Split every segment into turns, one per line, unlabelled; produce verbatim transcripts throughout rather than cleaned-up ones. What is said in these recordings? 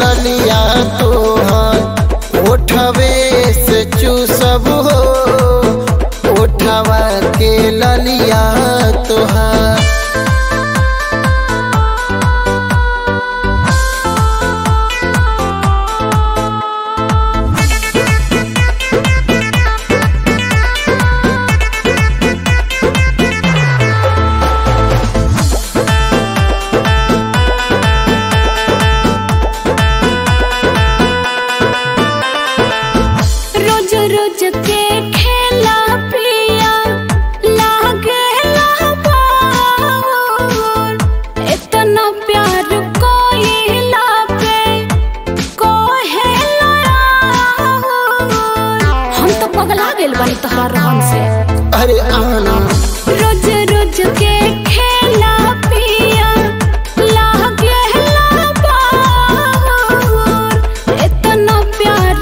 ललिया तोहर उठवे से चूसब हो उठवा के ललिया तोहर।
रोज के खेला पिया लागेला बाउर, इतना प्यार कोइला पे कोहेला राहुर। हम तो पगला गेल बानी तोहरा रहन से।
अरे आना
रोज रोज के खेला पिया लागेला बाउर, इतना प्यार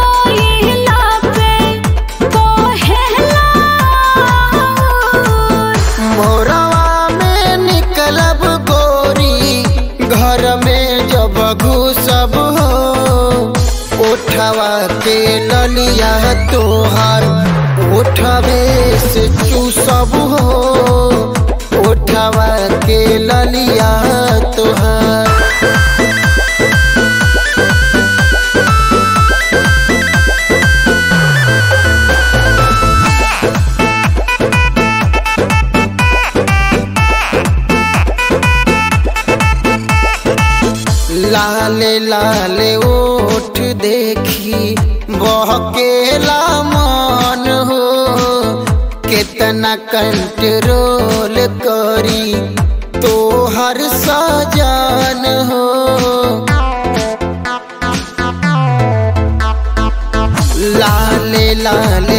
घुसब हो उठवा के ललिया तोहार उठवे से चूसब हो उठवा के ललिया तोहार। लाले लाले ओठ देखी बहकेला मन हो कितना कंट्रोल करी तो हर सजान हो। लाले लाले